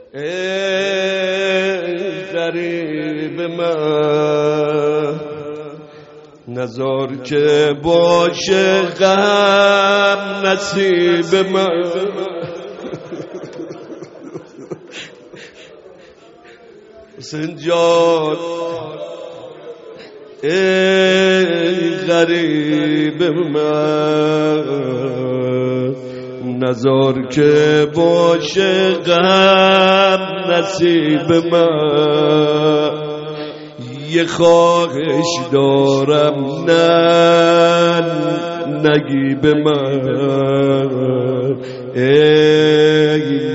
ای غریب من نذار که باشه غم نصیب من حسین جان ای غریب من نذار که باشه غم نصیب من یه خواهش دارم نگی به من ای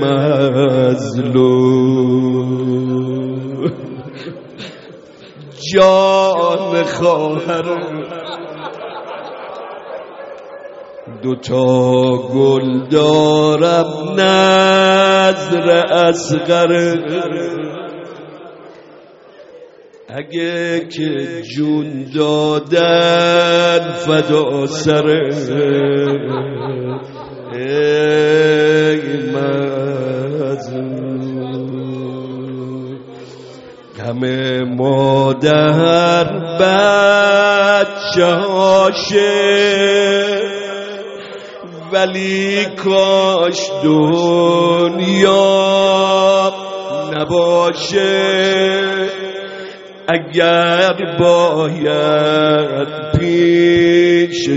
مظلوم جان خواهرم دوتا گل دارم نظر اصغر اگه که جون دادن فدا سر ای مظلوم همه مادر بچه هاشه ولی کاش دنیا نباشه اگر باید پیش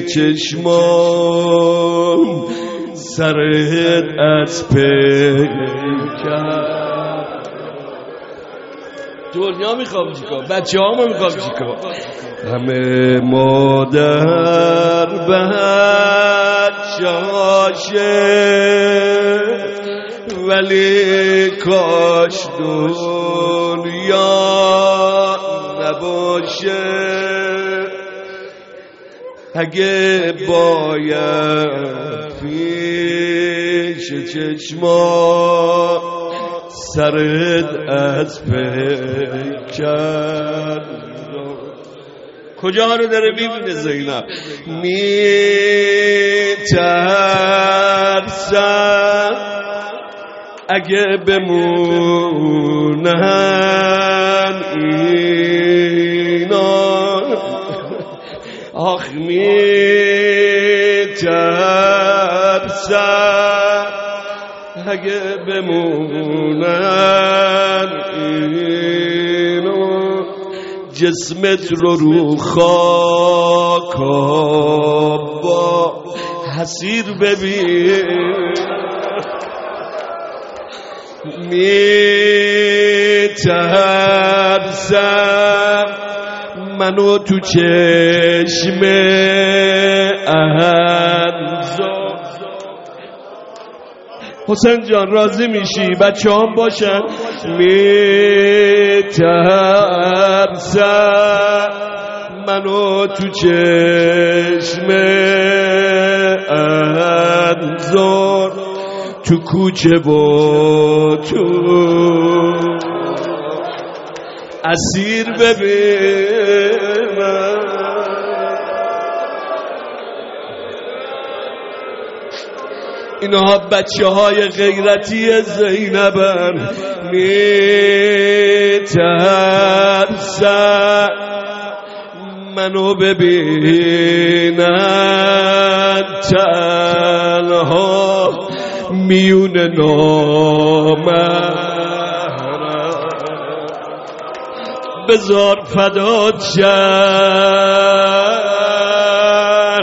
چشمام سرت از پیکر دنیا میخوام چیکار بچه هامو میخوام چیکار همه مادر بچه هاشه ولی کاش دنیا نباشه اگه باید پیش چشما سرت از پیکر کجا رو داره میبینه زینب میترسم اگه بمونن اینا آخ میترسم اگه بمونن اینا جسمت رو خاک با حسیر ببین میترسم منو تو چشم انزا حسین جان راضی میشی بچه هم باشن میترسم منو تو چشم انزار تو کوچه با تو اسیر ببینم اینها بچه های غیرتی زینبن میترسن منو ببینن تنها میون نامحرم بذار فدات شم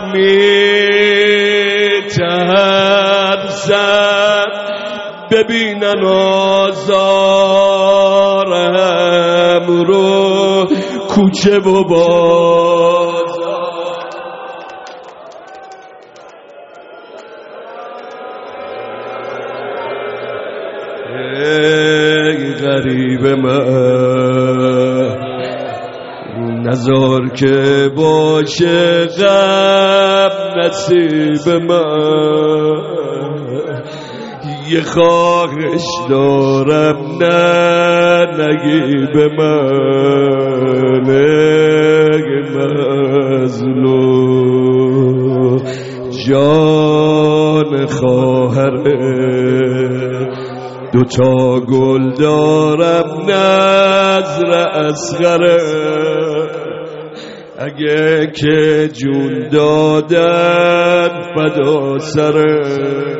میترسن ببینن آزارم رو کوچه و بازار ای غریب من نذار که باشه غم نصیب من یه خواهش دارم نگی به من ای مظلوم جان خواهر دوتا گل دارم نظر اصغره، اگه که جون دادن فدا سره.